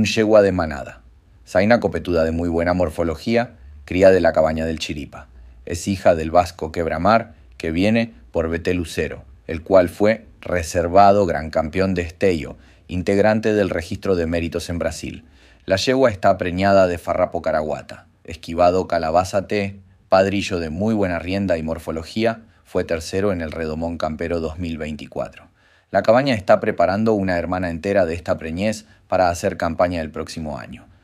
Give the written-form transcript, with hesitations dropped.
yegua de manada. Zaina copetuda de muy buena morfología, cría de la cabaña del Chiripa. Es hija del vasco Quebramar, que viene por Beté Lucero, el cual fue reservado gran campeón de Esteio, integrante del registro de méritos en Brasil. La yegua está preñada de farrapo caraguata, esquivado calabaza té, padrillo de muy buena rienda y morfología, fue tercero en el Redomón Campero 2024. La cabaña está preparando una hermana entera de esta preñez para hacer campaña el próximo año.